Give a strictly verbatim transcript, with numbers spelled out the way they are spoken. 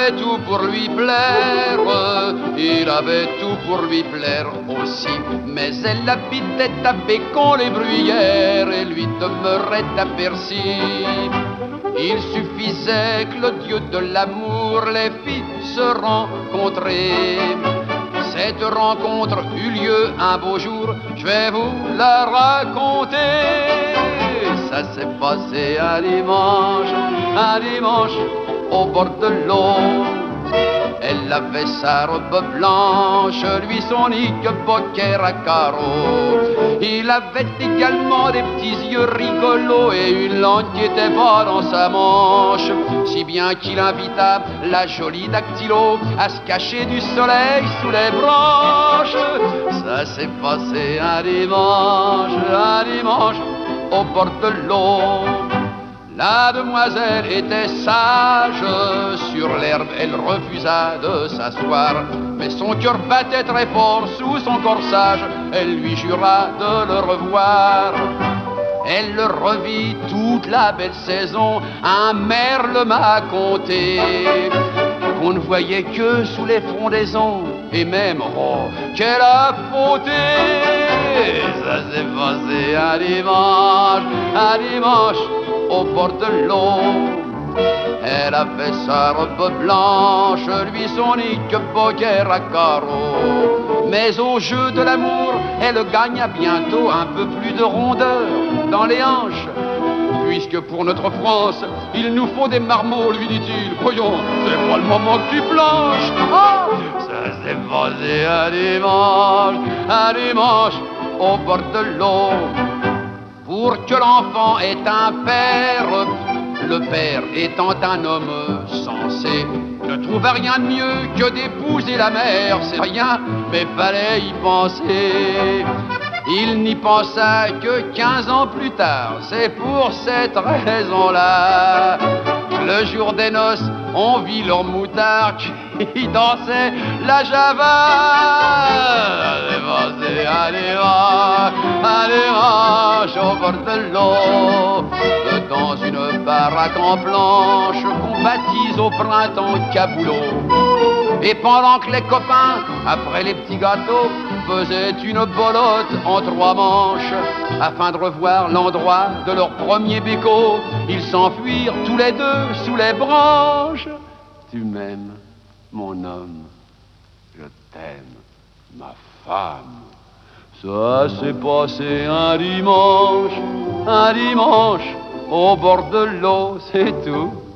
avait tout pour lui plaire, il avait tout pour lui plaire aussi. Mais elle habitait à Bécon-les-Bruyères et lui demeurait à Bercy. Il suffisait que le dieu de l'amour les fit se rencontrer. Cette rencontre eut lieu un beau jour, je vais vous la raconter. Ça s'est passé un dimanche, un dimanche au bord de l'eau. Elle avait sa robe blanche, lui son knickerbocker à carreaux. Il avait également des petits yeux rigolos et une langue qui était pas dans sa manche. Si bien qu'il invita la jolie dactylo à se cacher du soleil sous les branches. Ça s'est passé un dimanche, un dimanche au bord de l'eau. La demoiselle était sage, sur l'herbe elle refusa de s'asseoir. Mais son cœur battait très fort sous son corsage, elle lui jura de le revoir. Elle le revit toute la belle saison, un merle m'a conté qu'on ne voyait que sous les frondaisons, et même, oh, qu'elle a fauté. Ça s'est passé un dimanche, un dimanche au bord de l'eau. Elle avait sa robe blanche, lui son knickerbocker à carreaux. Mais au jeu de l'amour, elle gagna bientôt un peu plus de rondeur dans les hanches. Puisque pour notre France, il nous faut des marmots, lui dit-il. Voyons, c'est pas le moment que tu planches. Ah, ça s'est passé un dimanche, un dimanche au bord de l'eau. Pour que l'enfant ait un père, le père étant un homme sensé, ne trouva rien de mieux que d'épouser la mère. C'est rien, mais fallait y penser. Il n'y pensa que quinze ans plus tard. C'est pour cette raison-là que le jour des noces, on vit leur moutard qui dansait la java. Allez, allez, allez, au bord de l'eau, dans une baraque en planche qu'on baptise au printemps caboulot. Et pendant que les copains, après les petits gâteaux, faisaient une bolotte en trois manches, afin de revoir l'endroit de leur premier béco, ils s'enfuirent tous les deux sous les branches. Tu m'aimes, mon homme, je t'aime, ma femme. Ça s'est passé un dimanche, un dimanche, au bord de l'eau, c'est tout.